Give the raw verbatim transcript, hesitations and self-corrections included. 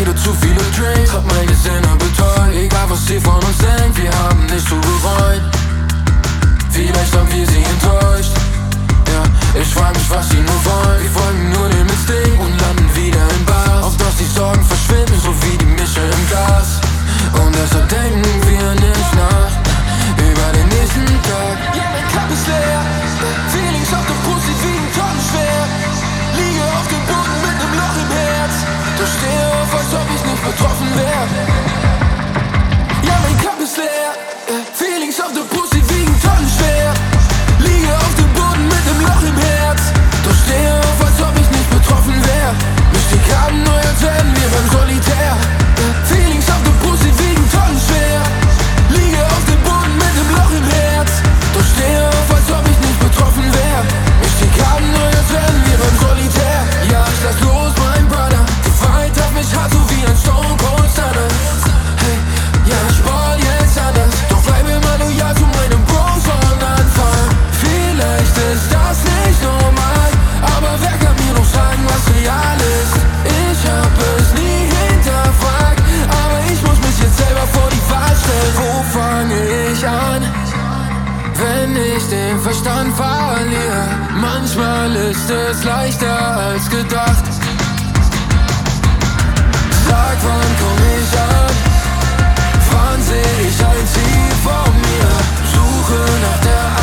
wieder zu viele Drinks, hab meine Sinne betäubt. Egal was sie von uns denkt, wir haben nicht so bereut. Vielleicht haben wir sie enttäuscht. Ja, ich frag mich, was sie nur wollen. Wir folgen nur dem Instinkt und landen wieder in Bars. Auf dass die Sorgen verschwinden, so wie die Mische im Glas. Und deshalb denken wir nicht nach über den nächsten Tag. Ja, mein Cup ist leer, Feelings auf der Brust, ich wiegen Tonnen schwer. Liege auf dem Boden mit nem Loch im Herz. Doch stehe auf, als ob ich nicht betroffen wär. Ja, mein Cup ist leer, Feelings auf der Brust, ich wiegen Tonnen schwer. Liege auf dem Boden mit nem Loch im Herz. Doch stehe auf, als ob ich nicht betroffen wär. Misch die Karten neu, als wären wir beim Solitär. Feelings auf der Brust, die wiegen Tonnen schwer. Liege auf dem Boden mit nem Loch im Herz. Doch stehe auf, als ob ich nicht betroffen wär. Misch die Karten neu, als wären wir beim Solitär. Ja, ich lass los, mein Brother. Gewalt hat mich hart, so wie ein Stone Cold Stunner. Hey, ja, ich ball jetzt anders. Doch bleib immer loyal zu meinem Bro von Anfang. Vielleicht ist das nicht normal, aber wer kann mir noch sagen, was real ist? Ich hab es nie hinterfragt, aber ich muss mich jetzt selber vor die Wahl stellen. Wo fange ich an, wenn ich den Verstand verliere? Manchmal ist es leichter als gedacht. Sag, wann komm ich an? Wann seh ich ein Ziel vor mir? Suche nach der